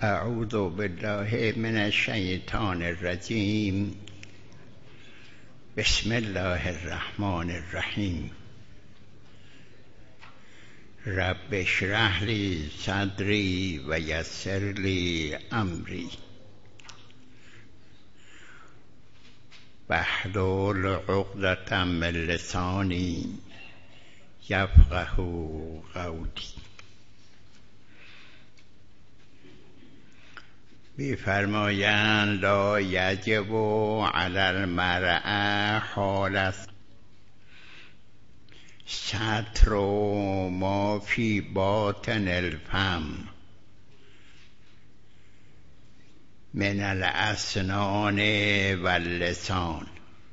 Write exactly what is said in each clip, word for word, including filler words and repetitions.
اعوذ بالله من الشیطان الرجیم. بسم الله الرحمن الرحیم. رب اشرح لی صدری و یسر لی امری واحلل عقدة من لسانی یفقهوا قولی. می‌فرمایند لا یجب علی المرء حال ستر ما فی باطن الفم من الاسنان واللسان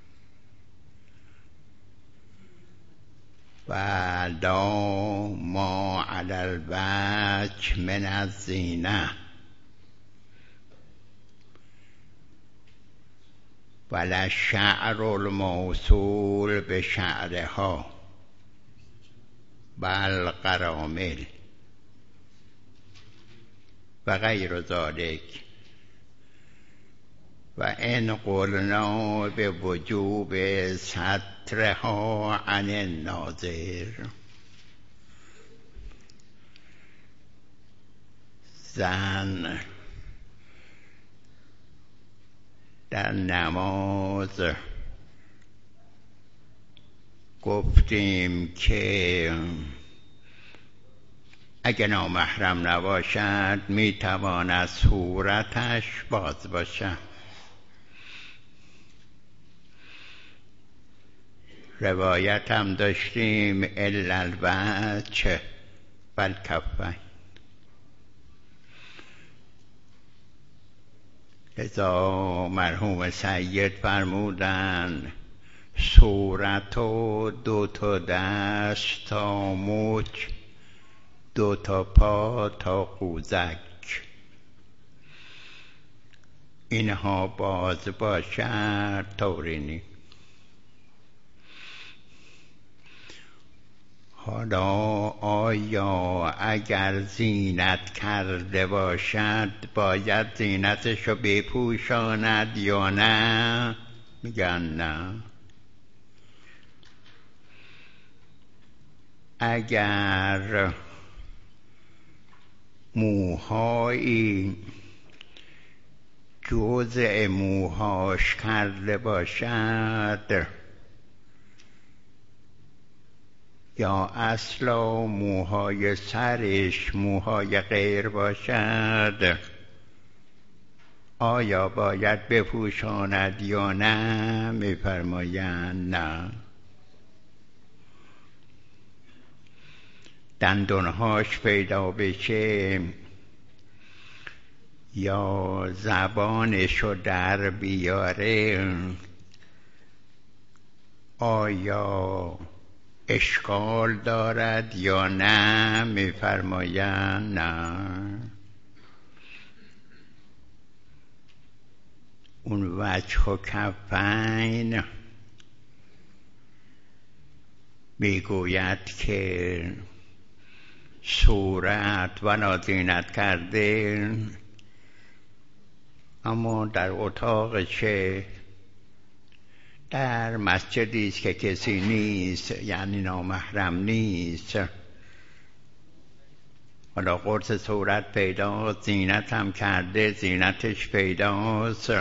و لا ما علی الوجه من الزینه ولا الشعر الموصول بشعرها بل قرامل و غیر ذلك. و ان قلنا به وجوب سترها عن الناظر زن در نماز گفتیم که اگه نامحرم نباشد میتواند صورتش باز باشد. روایت هم داشتیم الا الوجه والکفین. لذا مرحوم سید فرمودن صورت و دو تا دست تا مچ، دو تا پا تا قوزک، اینها باز باشد طوری نی. حالا آیا اگر زینت کرده باشد باید زینتش رو بپوشاند یا نه؟ میگن نه. اگر موهایی جزء موهاش کرده باشد یا اصلا موهای سرش موهای غیر باشد آیا باید بپوشاند یا نه؟ میفرمایند نه. دندونهاش پیدا بشه یا زبانشو در بیاره آیا اشکال دارد یا نه؟ میفرمایند نه. اون وجه و کفین میگوید که صورت و زینت کرده اما در اتاقشه، در مسجدی است که کسی نیست، یعنی نامحرم نیست، حالا قرص صورت پیداست، زینت هم کرده، زینتش پیداست،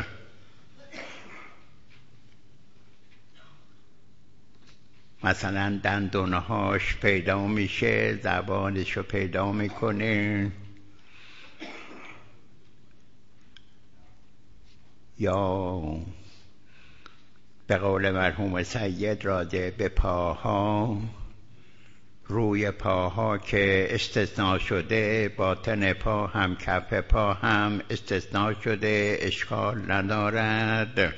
مثلا دندونهاش پیدا میشه، زبانشو پیدا میکنه، یا به قول مرحوم سید راجع به پاها، روی پاها که استثناء شده، باطن پا هم کف پا هم استثناء شده، اشکال ندارد.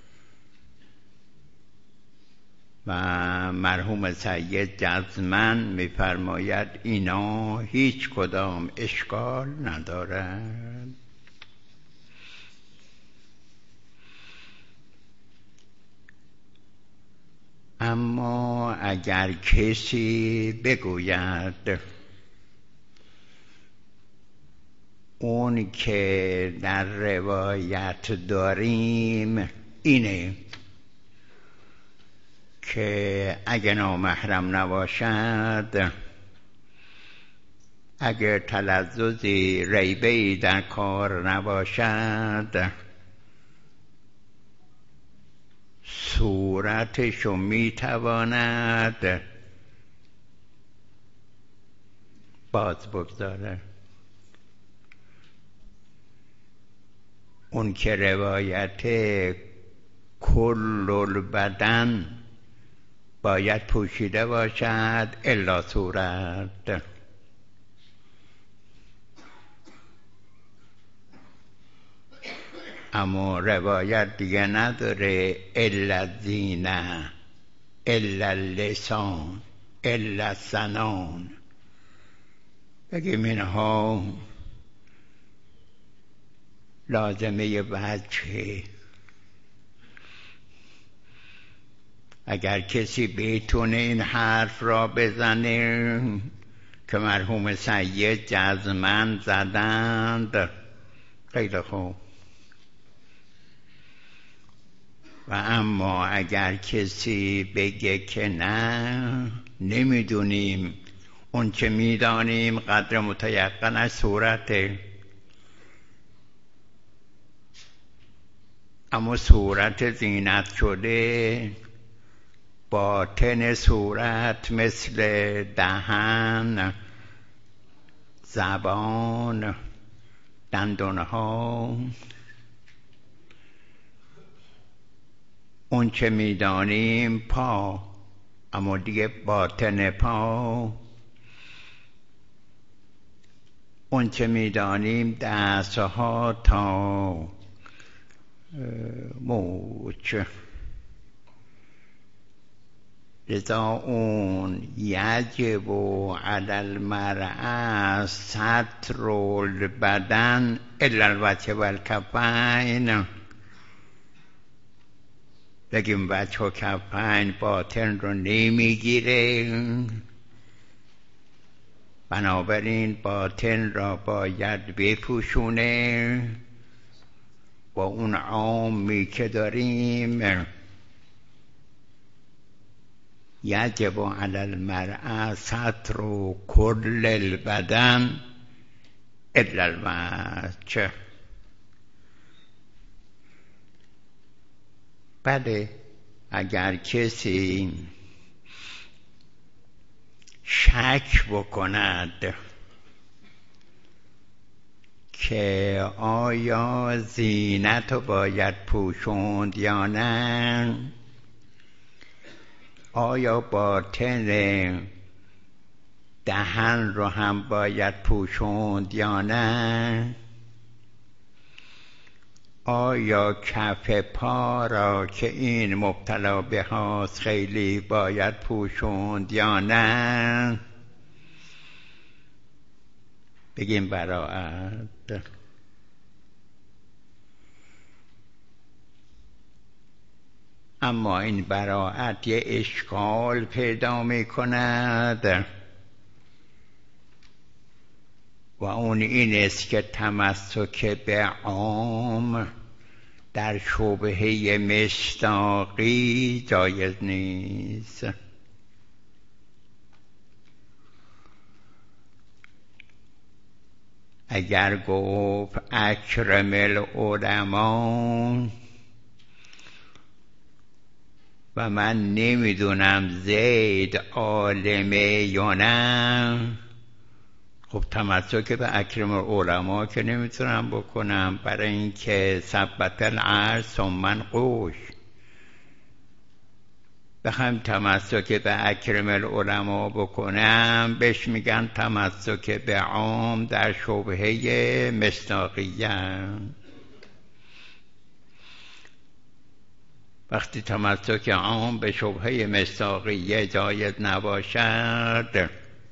و مرحوم سید جزماً میفرماید اینا هیچ کدام اشکال ندارد. اما اگر کسی بگوید اون که در روایت داریم اینه که اگه نامحرم نباشد، اگه تلذذی ریبه‌ای در کار نباشد، صورتشو میتواند باز بگذاره. اون که روایت کل البدن باید پوشیده باشد الا صورت. اما روایت دیگه نداره الا زینه الا لسان الا سنان. بگیم اینها لازمه وجهه. اگر کسی بتونه این حرف را بزنه که مرحوم سید جزمن زدند، خیلی خوب. و اما اگر کسی بگه که نه نمیدونیم، اون چه میدانیم قدر متیقنش صورته، اما صورت زینت شده، باطن صورت مثل دهن، زبان، دندانها، اون چه میدانیم پا، اما دیگه باطن پا، اون چه میدانیم دستها تا موچ. لذا اون یجب علی المرء ستر البدن الا الوجه والکفین. بگیم وجه و کفین باطن رو نمیگیره، بنابراین باطن را باید بپوشونه. با اون عامی که داریم یجب علی المرء ستر کل البدن الا الوجه. بله، اگر کسی شک بکند که آیا زینت رو باید پوشوند یا نه، آیا باطن دهن رو هم باید پوشوند یا نه، آیا کف پا را که این مبتلا به هاست خیلی باید پوشوند یا نه، بگیم براعت. اما این براعت یه اشکال پیدا می کند و اون این است که تمسک به عام در شبهه مصداقی جایز نیست. اگر گفت اکرم العلماء و من نمیدونم زید عالمه یا نه، خب تمسک به اکرم العلماء که نمیتونم بکنم، برای اینکه ثبت العرض ثم قوش. بخوام تمسک به اکرم العلماء بکنم بهش میگن تمسک به عام در شبهه مصداقیه. وقتی تمسک عام به شبهه مصداقیه جایز نباشد،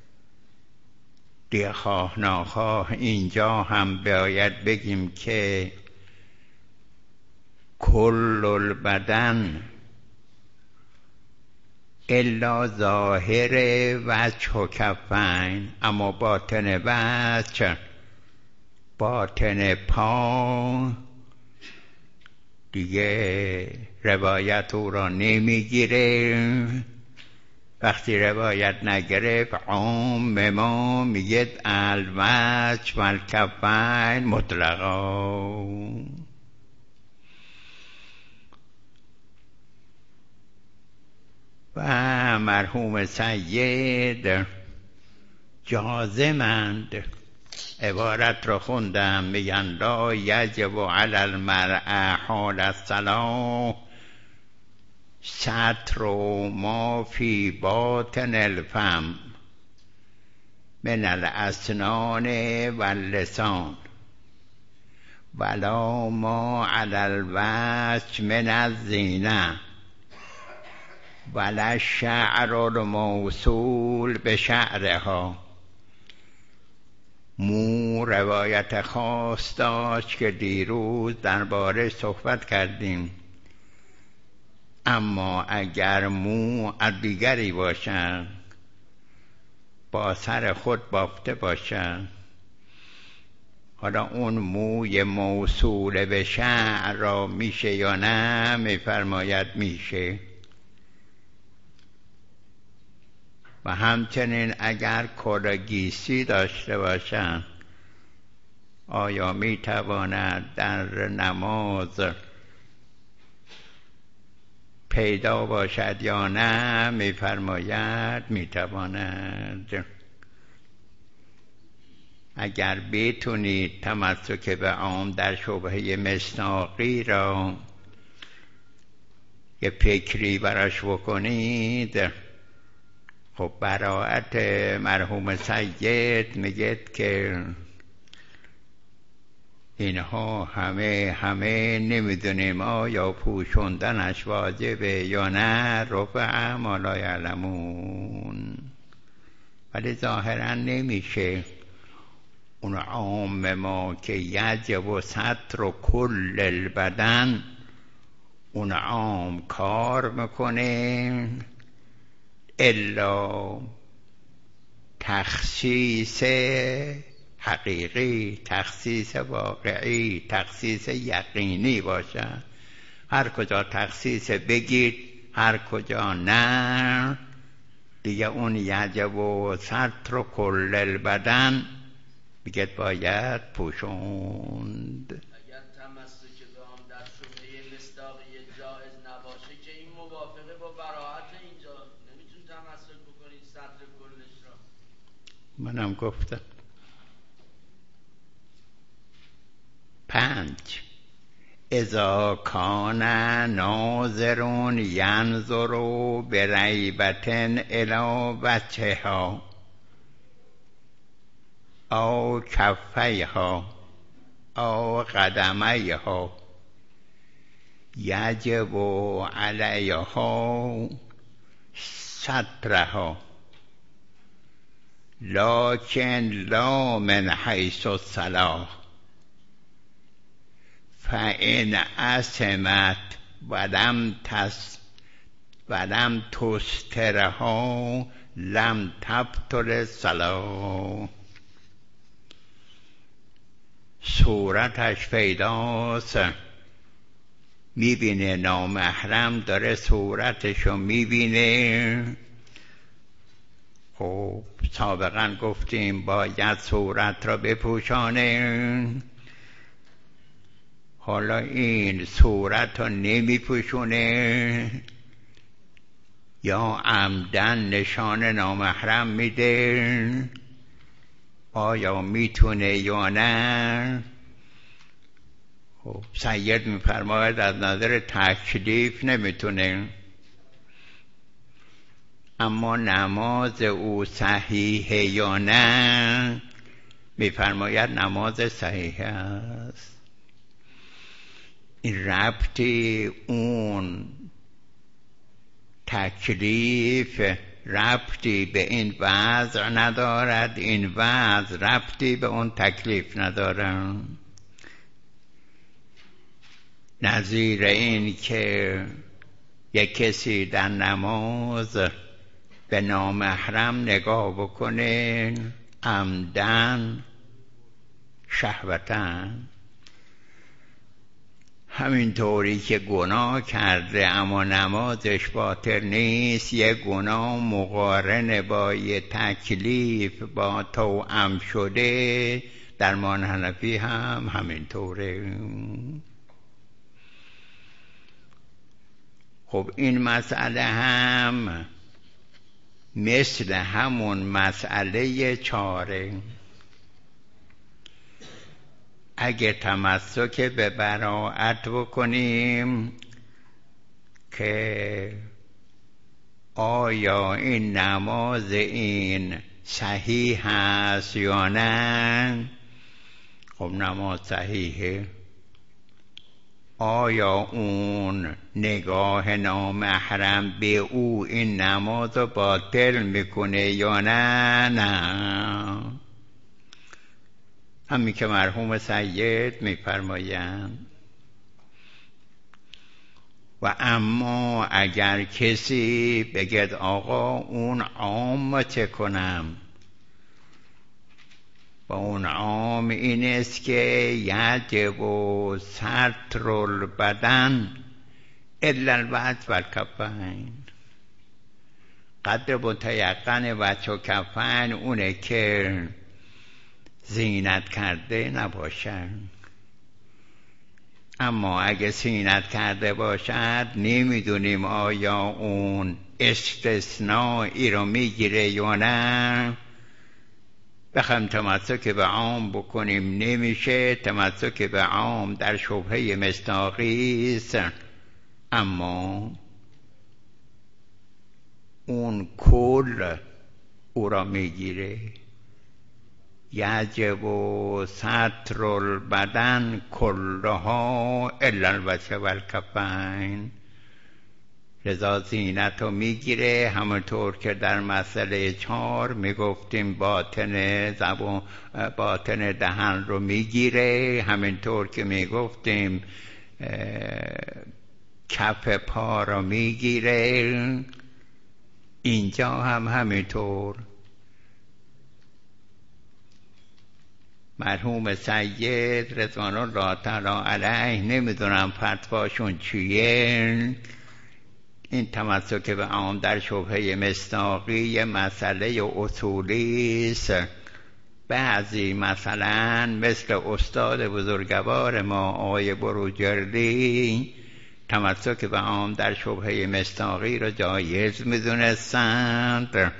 دیگه خواه ناخواه اینجا هم باید بگیم که کل البدن الا ظاهر وجه و کفین، اما باطن وجه باطن پا دیگه روایت او را نمیگیره. وقتی روایت نگرفت عام ما میگه الوجه و الکفین مطلقا. و مرحوم سید جازمند عبارت را خوندم، میگن لا یجب علی المرء حال الصلاة ستر ما فی باطن الفم من الاسنان واللسان ولا ما علی الوجه من الزینه ولا الشعر الموصول به شعرها. مو روایت خاص داشت که دیروز درباره صحبت کردیم، اما اگر مو از دیگری باشد، با سر خود بافته باشد، حالا اون موی موصول به شعر را میشه یا نه؟ میفرماید میشه. و همچنین اگر کلاگیسی داشته باشند آیا میتواند در نماز پیدا باشد یا نه؟ میفرماید میتواند. اگر بتونید تمسک به عام در شبهه مصداقی را یه فکری براش بکنید، خب براءت مرحوم سید میگه که اینها همه همه نمیدونیم آیا پوشوندنش واجبه یا نه، رفع ما لا یعلمون. ولی ظاهرا نمیشه اون عام ما که یجب و ستر و کل البدن اون عام کار میکنه، الا تخصیص حقیقی، تخصیص واقعی، تخصیص یقینی باشه. هر کجا تخصیص بگید، هر کجا نه، دیگه اون یجب و ستر و کل البدن میگه باید پوشوند. اگر تمسک به آن در شبهه مصداقی جایز نباشه که این موافقه با براءت اینجا، نمیتون تمسک بکنید سطر کلش را. منم گفتم. پنج، اذا کان ناظرون ینظر بریبتن الی وجهها او کفیها او قدمیها یجب علیها سترها لکن لا من حیث الصلاح فإن أسمت ولم تس ولم تسترها لم تبطل الصلاة. صورتش پیداست، میبینه نامحرم داره صورتشو میبینه. خب سابقا گفتیم باید صورت را بپوشانه، حالا این صورت را نمیپوشونه یا عمدن نشان نامحرم میده، آیا میتونه یا نه؟ خب سید میفرماید از نظر تکلیف نمیتونه، اما نماز او صحیحه یا نه؟ میفرماید نماز صحیح است. این ربطی اون تکلیف ربطی به این وضع ندارد، این وضع ربطی به اون تکلیف ندارد. نظیر این که یک کسی در نماز به نامحرم نگاه بکنه عمدن شهوتن، همینطوری که گناه کرده اما نمازش باطل نیست، یه گناه مقارن با یه تکلیف با توأم شده در مان حنفی هم همینطوره. خب این مسئله هم مثل همون مسئله چاره. اگه تمسک به براءت بکنیم که آیا این نماز این صحیح هست یا نه، خب نماز صحیحه. آیا اون نگاه نامحرم به او این نماز رو باطل میکنه یا نه؟ نه. همین که مرحوم سید میفرمایند و اما اگر کسی بگد آقا اون عام چه کنم، با اون عام این است که یجب و ستر البدن الا الوجه و الکفین، قدر متیقن وجه و کفین اونه که زینت کرده نباشد. اما اگه زینت کرده باشد نمیدونیم آیا اون استثنایی رو میگیره یا نه. بخوایم تمسک به عام بکنیم نمیشه. تمسک به عام در شبهه مصداقی است، اما اون کل او را میگیره. یجب و ستر البدن کلها الا الوجه و الکفین، رضا زینت رو میگیره. همونطور که در مسئله چهار میگفتیم باطن زبان باطن دهن رو میگیره، همینطور که میگفتیم کف پا رو میگیره، اینجا هم همینطور. مرحوم سید رضوان الله تعالی علیه نمیدونم فتواشون چیه، این تمسک به عام در شبهه مصداقی مسئله اصولی است. بعضی مثلا مثل استاد بزرگوار ما آقای بروجردی تمسک به عام در شبهه مصداقی را جایز میدونستند.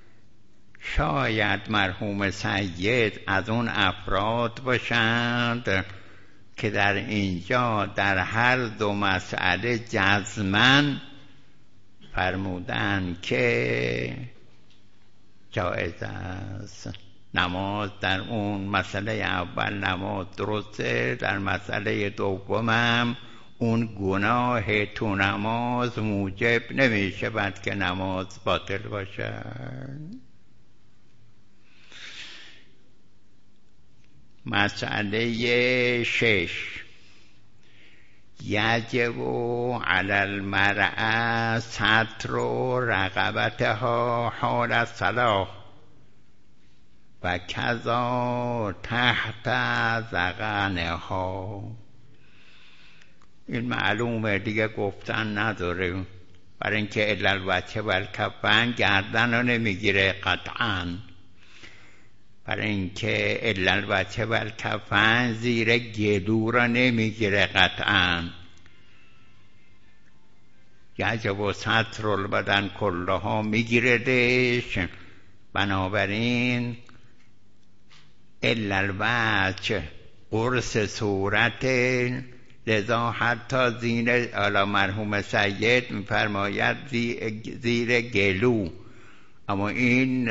شاید مرحوم سید از اون افراد باشند که در اینجا در هر دو مسئله جزماً فرمودن که جایز است. نماز در اون مسئله اول نماز درسته، در مسئله دومم اون گناه تو نماز موجب نمیشه بعد که نماز باطل باشه. مسئله شش، یجب علی المرأة ستر رقبتها حال الصلاة و کذا تحت ذقنها. این معلومه دیگه گفتن نداره، برای اینکه الا الوجه و الکفین گردن رو نمیگیره قطعاً، برای اینکه الا الوجه و الکفین زیر گلو را نمیگیره قطعاً. یجب و ستر البدن کلها میگیردش. بنابراین الا الوجه قرص صورت، لذا حتی زیر اعلی مرحوم سید میفرماید زیر گلو، اما این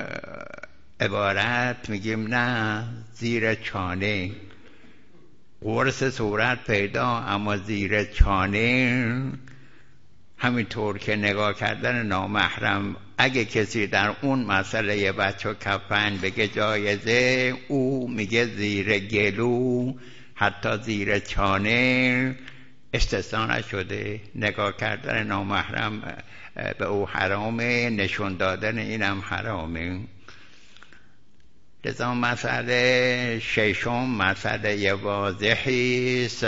عبارت میگیم نه زیر چانه. قرص صورت پیدا اما زیر چانه. همینطور که نگاه کردن نامحرم، اگه کسی در اون مسئله بچه و کفن بگه جایزه، او میگه زیر گلو حتی زیر چانه استثنا نشده. نگاه کردن نامحرم به او حرامه، نشون دادن اینم حرامه. لذا مسئله ششم مسئله واضحی است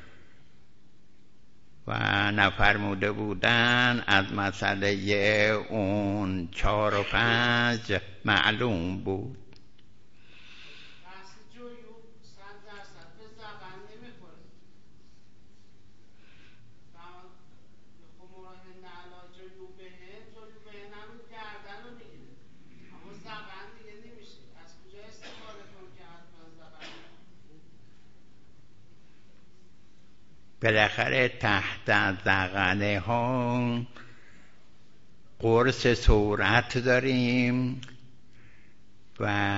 و نفرموده بودن از مسئله اون چهار و پنج معلوم بود. بالاخره تحت ذقنه ها قرص صورت داریم و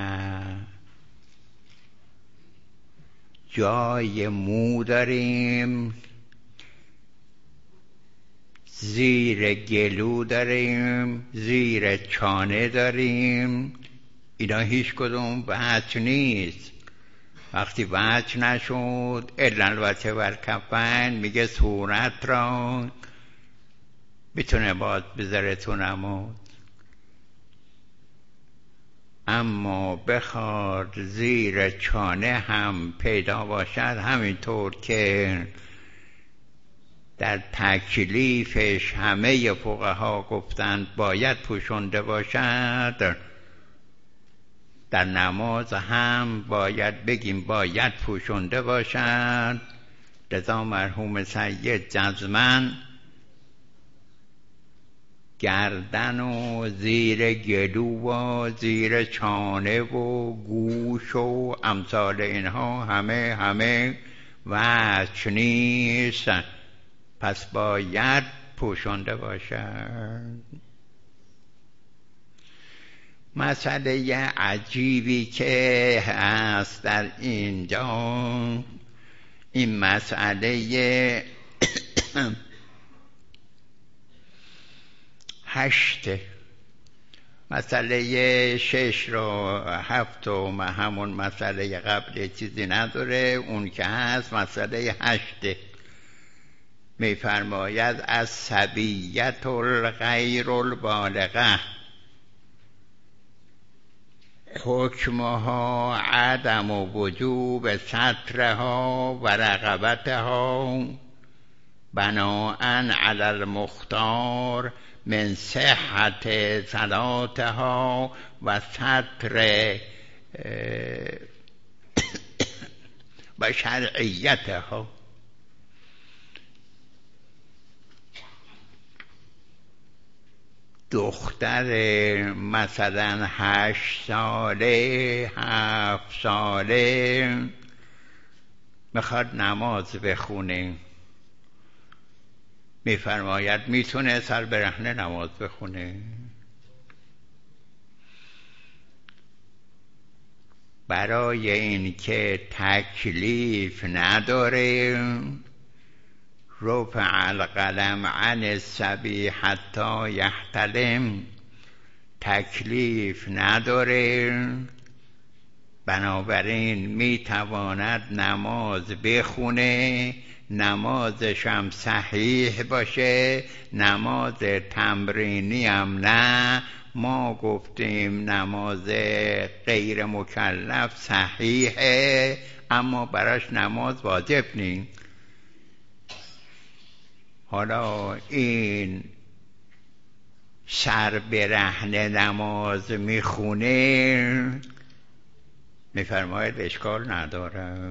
جای مو داریم، زیر گلو داریم، زیر چانه داریم. اینا هیچ کدوم وجه نیست. وقتی وجه نشد الا الوجه والکفین میگه صورت را میتونه باز بذاره تو نماز، اما بخواد زیر چانه هم پیدا باشد، همینطور که در تکلیفش همه فقها گفتند باید پوشونده باشد، در نماز هم باید بگیم باید پوشونده باشد. لذا مرحوم سید جزمن گردن و زیر گلو و زیر چانه و گوش و امثال اینها همه همه وجه نیست، پس باید پوشونده باشد. مسئله عجیبی که هست در اینجا این مسئله هشته. مسئله شش رو هفت و همون مسئله قبل چیزی نداره، اون که هست مسئله هشته. میفرماید از صبیت الغیر البالغه حکمها عدم و وجوب سترها و رقبتها بناء علی المختار من صحت صلاتها و ستر و شرعیتها. دختر مثلا هشت ساله هفت ساله میخواد نماز بخونه، میفرماید میتونه سر برهنه نماز بخونه. برای این که تکلیف نداره رفع القلم عن الصبی حتی یحتلم، تکلیف نداره، بنابراین میتواند نماز بخونه، نمازش هم صحیح باشه، نماز تمرینی هم نه. ما گفتیم نماز غیر مکلف صحیحه اما براش نماز واجب نیست. حالا این سر برهنه نماز میخونه، میفرماید اشکال نداره.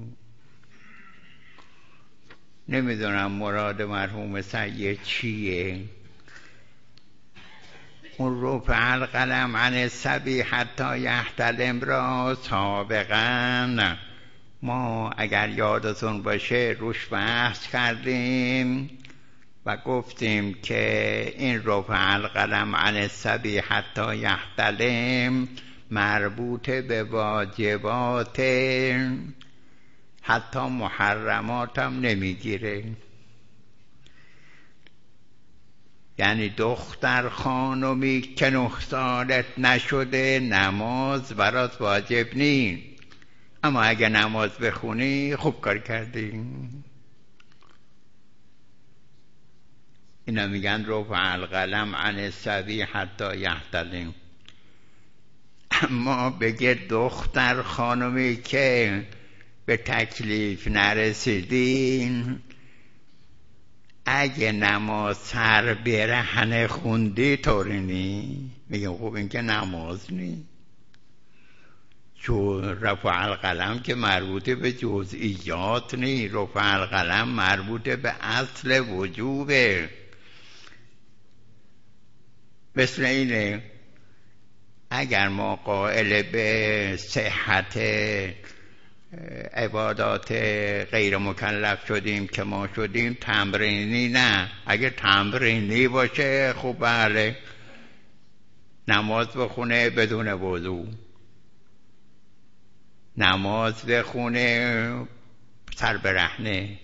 نمیدونم مراد مرحوم سید چیه. اون رفع القلم عن الصبی حتی یحتلم را سابقا ما اگر یادتون باشه روش بحث کردیم و گفتیم که این رفع القلم عن الصبی حتی یحتلم مربوط به واجبات حتی محرمات هم نمیگیره. یعنی دختر خانمی که نه سالت نشده نماز برات واجب نیست، اما اگه نماز بخونی خوب کار کردی. اینا میگن رفع القلم عن الصبی حتی یحتلم. اما بگه دختر خانمی که به تکلیف نرسیدین اگه نماز سر برهنه خوندی طوری نی. میگم خب این که نماز نی، چون رفع القلم که مربوط به جزئیات نی، رفع القلم مربوط به اصل وجوبه. مثل اینه اگر ما قائل به صحت عبادات غیر مکلف شدیم که ما شدیم، تمرینی نه. اگه تمرینی باشه خب بله، نماز بخونه بدون وضو، نماز بخونه سر برهنه.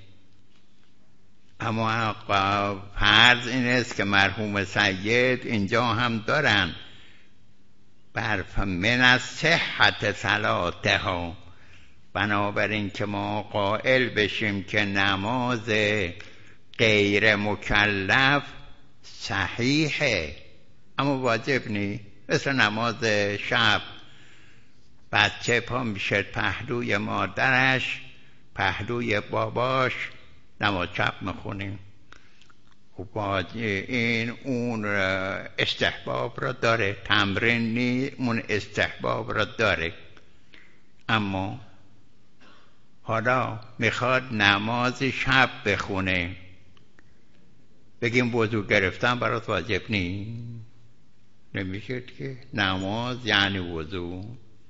اما فرض این است که مرحوم سید اینجا هم دارن بر من از صحت صلاتها، بنابراین که ما قائل بشیم که نماز غیر مکلف صحیحه اما واجب نی. مثل نماز شب، بچه پا میشه پهلوی مادرش، پهلوی باباش، نماز شب میخونیم. خب این اون استحباب را داره، تمرین نی، اون استحباب را داره. اما حالا میخواد نماز شب بخونه، بگیم وضو گرفتن برات واجب نی؟ نمیشه که نماز یعنی وضو.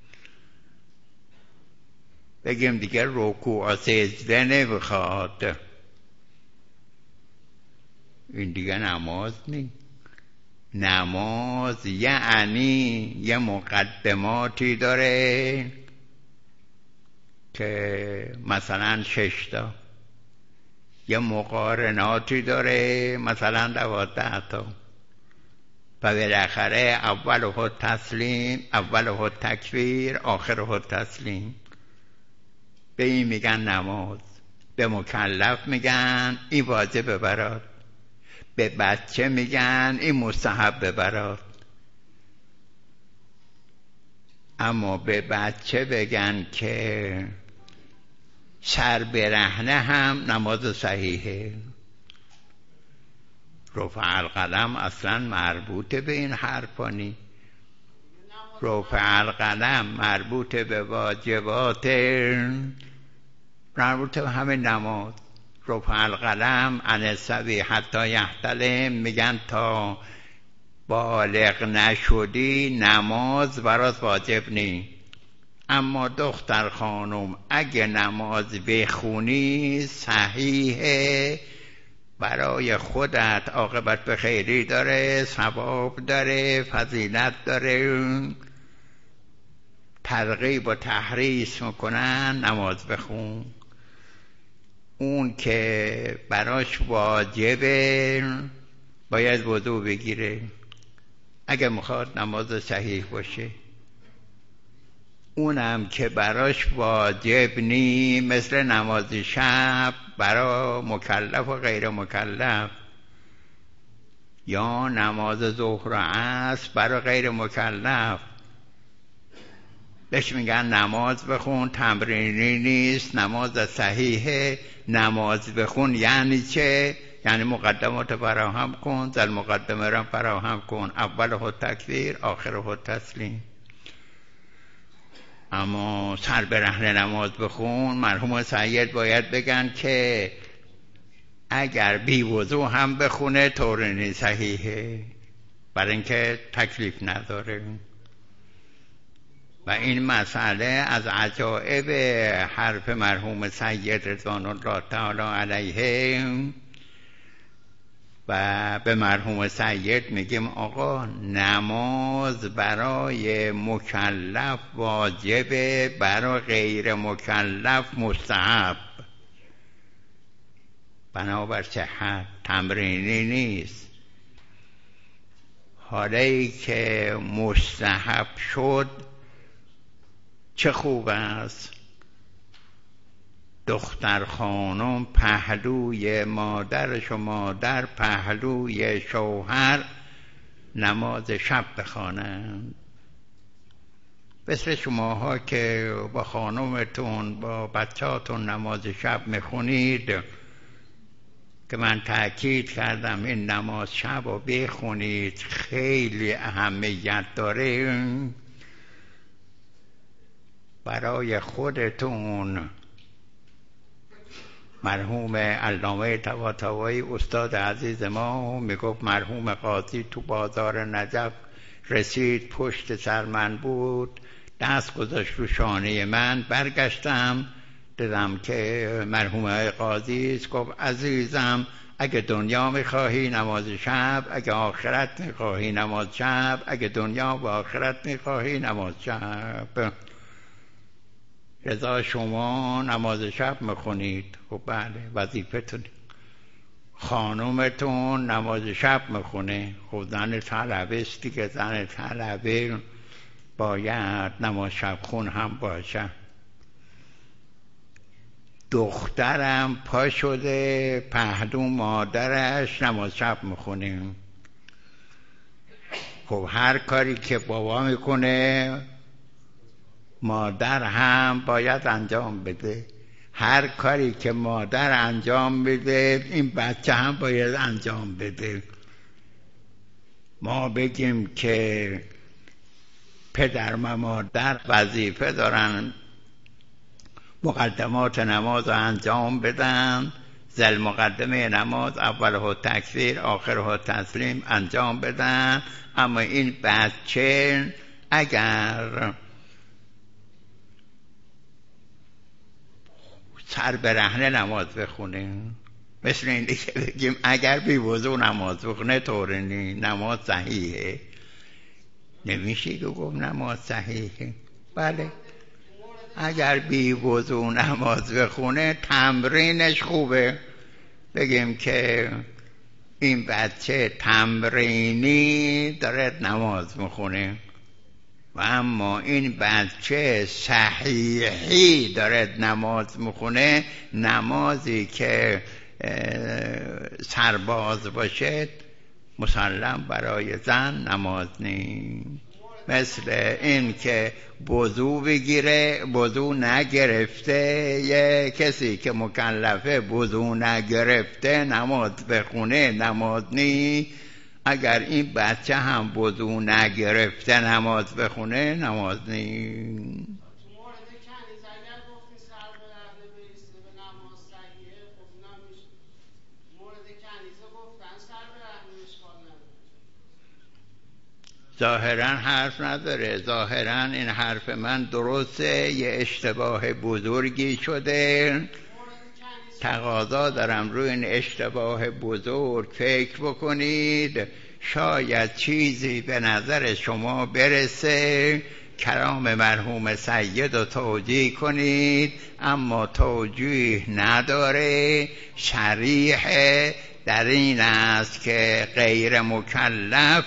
بگیم دیگه رکوع و سجده نمیخواد، این دیگه نماز نی. نماز یعنی یه مقدماتی داره که مثلا ششتا، یه مقارناتی داره مثلا دوازده تا، و بالاخره اوله تسلیم، اوله تکبیر، آخره تسلیم. به این میگن نماز. به مکلف میگن این واجب برات، به بچه میگن این مستحب برات. اما به بچه بگن که سر برهنه هم نماز صحیحه. رفع القلم اصلا مربوط به این حرفانی. رفع القلم مربوط به واجبات، مربوط به همه نماز. رفع القلم عن الصبی حتی یحتلم، میگن تا بالغ نشدی نماز برات واجب نی. اما دختر خانم اگه نماز بخونی صحیحه، برای خودت عاقبت به خیری داره، ثواب داره، فضیلت داره. ترغیب و تحریص میکنن نماز بخون. اون که براش واجبه باید وضو بگیره اگه میخواد نماز صحیح باشه. اونم که براش واجب نی، مثل نماز شب برای مکلف و غیر مکلف، یا نماز ظهر و عصر برای غیر مکلف، بهش میگن نماز بخون، تمرینی نیست، نماز صحیحه. نماز بخون یعنی چه؟ یعنی مقدمات فراهم کن، زل مقدمه را فراهم کن، اوله تکبیر، آخره تسلیم. اما سر برهنه نماز بخون، مرحوم سید باید بگن که اگر بی وضو هم بخونه طورنی صحیحه، برای اینکه تکلیف نداره. و این مسئله از عجائب حرف مرحوم سید رضوان الله تعالی علیه. و به مرحوم سید میگیم آقا نماز برای مکلف واجبه، برای غیر مکلف مستحب. بنابر صحت تمرینی نیست. حالا که مستحب شد چه خوب است. دختر خانم پهلوی مادرش و مادر پهلوی شوهر نماز شب بخوانند. مثل شماها که با خانومتون با بچهاتون نماز شب میخونید که من تأکید کردم این نماز شب رو بخونید، خیلی اهمیت داره. برای خودتون مرحوم علامه طباطبایی استاد عزیز ما میگفت مرحوم قاضی تو بازار نجف رسید، پشت سر من بود، دست گذاشت رو شانه من، برگشتم دیدم که مرحوم قاضی است. گفت عزیزم اگه دنیا میخواهی نماز شب، اگه آخرت میخواهی نماز شب، اگه دنیا و آخرت میخواهی نماز شب. رضا شما نماز شب میخونید، خب بله وظیفتون. خانومتون نماز شب میخونه، خب زن طلبه است دیگه، زن طلبه باید نماز شب خون هم باشه. دخترم پا شده پهلو مادرش نماز شب میخونه، خب هر کاری که بابا میکنه مادر هم باید انجام بده، هر کاری که مادر انجام بده این بچه هم باید انجام بده. ما بگیم که پدر و مادر وظیفه دارن مقدمات نماز رو انجام بدن، زل مقدمه نماز اولها تکبیر آخرها تسلیم انجام بدن، اما این بچه اگر سر برهنه نماز بخونه، مثل این دیگه بگیم اگر بی وضو نماز بخونه طورنی نماز صحیحه، نمیشه که گفت نماز صحیحه. بله اگر بی وضو نماز بخونه تمرینش خوبه، بگیم که این بچه تمرینی داره نماز میخونه، و اما این بچه صحیحی داره نماز میخونه، نمازی که سرباز باشه مسلم برای زن نماز نیست. مثل این که وضو بگیره وضو نگرفته، یه کسی که مکلفه وضو نگرفته نماز بخونه نماز نی. اگر این بچه هم وضو نگرفته نماز بخونه نماز نی. ظاهرا حرف نداره، ظاهرا این حرف من درسته، یه اشتباه بزرگی شده، تقاضا دارم روی این اشتباه بزرگ فکر بکنید، شاید چیزی به نظر شما برسه، کلام مرحوم سید رو توجیه کنید، اما توجیه نداره، صریح در این است که غیر مکلف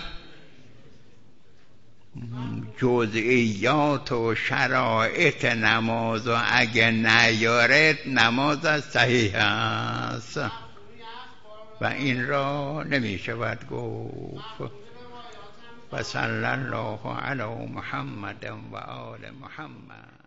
جزئیات و شرایط نماز و اگه نیارد نماز از صحیح است و این را نمی شود گفت. و صلی الله علی محمد و آل محمد.